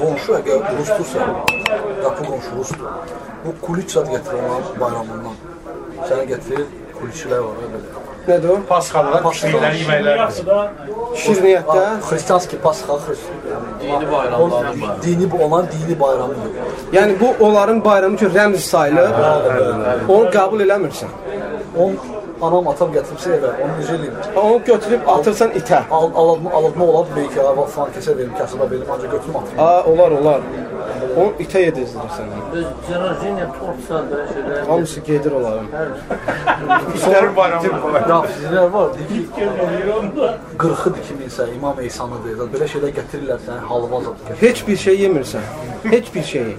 qonşu əgər rusdursa, qapı qonşu rusdur. Bu kuliç adı gətirir onların bayramından. Sənə gətirir, kuliçlər var belə. Nədir o? Pasxalar, şirlər, yeməklər. Şirniyyətdə. Xristianski Pasxa, Dini bayramlar. Onların dini bayramıdır. Yəni bu onların bayramı ki, rəmz sayılır. Onu qəbul eləmirsən. Anam atam gətiribsə evə, onu necə eləyim? Onu götürüb atırsan itə. Aladma olar, belki falan kəsə verim, kasıba verim, ancaq götürüm atırım. Olar. Onu itə yedizdirirsən. Cenazeniya tortsa da şeylər. Hamısı gedir onların. İşlərin bayramı. Rafizlər var, deyir ki, 40-dır kiminsə, İmam Eysanıdır, belə şeylər gətirirlər səni, halva zadı. Heç bir şey yemirsən. Heç bir şeyi.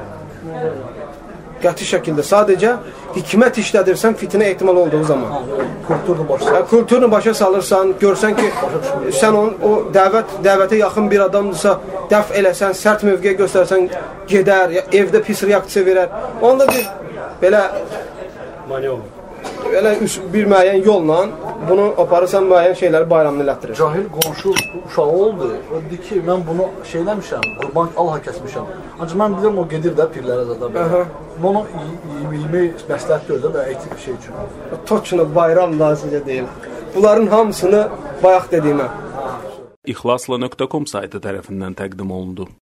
Qəti şəkildə sadəcə hikmət işlədirsən fitnə ehtimal olduğu zaman. Kulturunu başa salırsan, görsən ki, sən o dəvətə yaxın bir adamdırsa, dəf eləsən, sərt mövqeyə göstərsən, gedər, evdə pis reaksiya verər. Onda bir belə bir müəyyən yolla bunu aparırsan, müəyyən şeyləri bayramını elətdirir. Cahil qonşu uşağı oldu. O dedi ki, mən bunu şeyləmişəm, qurban Allah kəsmişəm. Ancaq mən bilirəm, o gedir də pirlərə zaten. Onu 20 məsləhət gördüm və etik bir şey üçün. Toçunu bayram da sizə deyim. Bunların hamısını bayaq dediyimə. İxlasla.com saytı tərəfindən təqdim olundu.